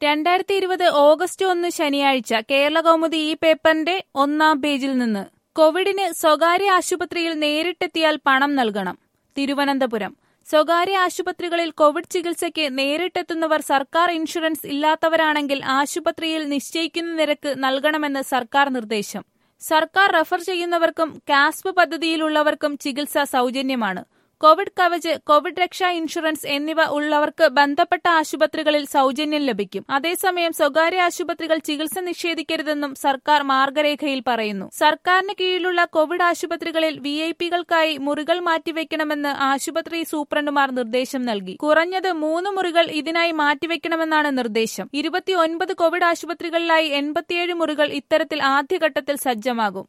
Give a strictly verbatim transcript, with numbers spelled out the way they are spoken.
രണ്ടായിരത്തി ഇരുപത് ഓഗസ്റ്റ് ഒന്ന് ശനിയാഴ്ച കേരളകൗമുദി ഈ പേപ്പറിന്റെ ഒന്നാം പേജിൽ നിന്ന് കോവിഡിന് സ്വകാര്യ ആശുപത്രിയിൽ നേരിട്ടെത്തിയാൽ പണം നൽകണം. തിരുവനന്തപുരം സ്വകാര്യ ആശുപത്രികളിൽ കോവിഡ് ചികിത്സയ്ക്ക് നേരിട്ടെത്തുന്നവർ സർക്കാർ ഇൻഷുറൻസ് ഇല്ലാത്തവരാണെങ്കിൽ ആശുപത്രിയിൽ നിശ്ചയിക്കുന്ന നിരക്ക് നൽകണമെന്ന് സർക്കാർ നിർദ്ദേശം. സർക്കാർ റഫർ ചെയ്യുന്നവർക്കും കാസ്പ് പദ്ധതിയിലുള്ളവർക്കും ചികിത്സ സൗജന്യമാണ്. Covid Kavach, Covid Raksha insurance എന്നിവ ഉള്ളവർക്ക് ബന്ധപ്പെട്ട ആശുപത്രികളിൽ സൗജന്യം ലഭിക്കും. അതേസമയം സ്വകാര്യ ആശുപത്രികൾ ചികിത്സ നിഷേധിക്കരുതെന്നും സർക്കാർ മാർഗരേഖയിൽ പറയുന്നു. സർക്കാരിന് കീഴിലുള്ള കോവിഡ് ആശുപത്രികളിൽ വി ഐ പികൾക്കായി മുറികൾ മാറ്റിവെക്കണമെന്ന് ആശുപത്രി സൂപ്രണ്ടുമാർ നിർദ്ദേശം നൽകി. കുറഞ്ഞത് മൂന്ന് മുറികൾ ഇതിനായി മാറ്റിവെക്കണമെന്നാണ് നിർദ്ദേശം. ഇരുപത്തിയൊൻപത് കോവിഡ് ആശുപത്രികളിലായി എൺപത്തിയേഴ് മുറികൾ ഇത്തരത്തിൽ ആദ്യഘട്ടത്തിൽ സജ്ജമാകും.